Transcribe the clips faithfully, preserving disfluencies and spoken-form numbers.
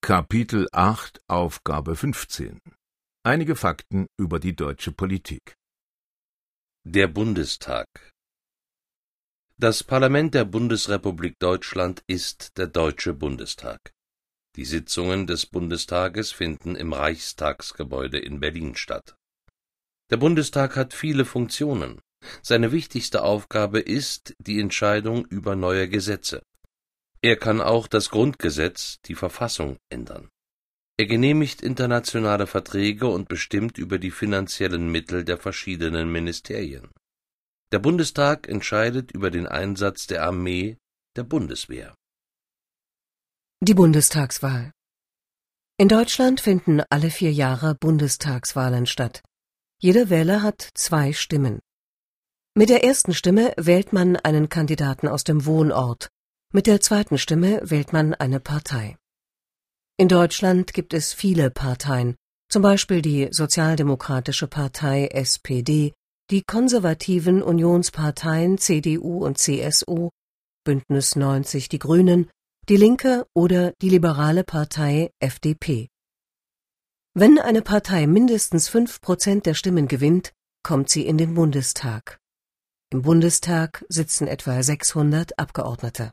Kapitel acht, Aufgabe fünfzehn. Einige Fakten über die deutsche Politik. Der Bundestag. Das Parlament der Bundesrepublik Deutschland ist der Deutsche Bundestag. Die Sitzungen des Bundestages finden im Reichstagsgebäude in Berlin statt. Der Bundestag hat viele Funktionen. Seine wichtigste Aufgabe ist die Entscheidung über neue Gesetze. Er kann auch das Grundgesetz, die Verfassung, ändern. Er genehmigt internationale Verträge und bestimmt über die finanziellen Mittel der verschiedenen Ministerien. Der Bundestag entscheidet über den Einsatz der Armee, der Bundeswehr. Die Bundestagswahl. In Deutschland finden alle vier Jahre Bundestagswahlen statt. Jeder Wähler hat zwei Stimmen. Mit der ersten Stimme wählt man einen Kandidaten aus dem Wohnort. Mit der zweiten Stimme wählt man eine Partei. In Deutschland gibt es viele Parteien, zum Beispiel die Sozialdemokratische Partei S P D, die konservativen Unionsparteien C D U und C S U, Bündnis neunzig Die Grünen, die Linke oder die liberale Partei F D P. Wenn eine Partei mindestens fünf Prozent der Stimmen gewinnt, kommt sie in den Bundestag. Im Bundestag sitzen etwa sechshundert Abgeordnete.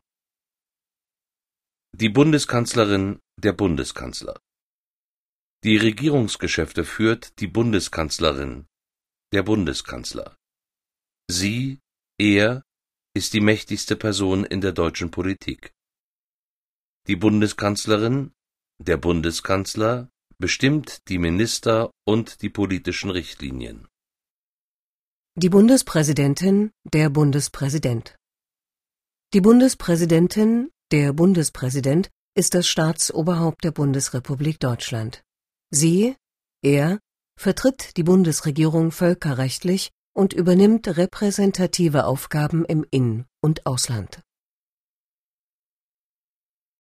Die Bundeskanzlerin, der Bundeskanzler. Die Regierungsgeschäfte führt die Bundeskanzlerin, der Bundeskanzler. Sie, er, ist die mächtigste Person in der deutschen Politik. Die Bundeskanzlerin, der Bundeskanzler, bestimmt die Minister und die politischen Richtlinien. Die Bundespräsidentin, der Bundespräsident. Die Bundespräsidentin, der Bundespräsident, ist das Staatsoberhaupt der Bundesrepublik Deutschland. Sie, er, vertritt die Bundesregierung völkerrechtlich und übernimmt repräsentative Aufgaben im In- und Ausland.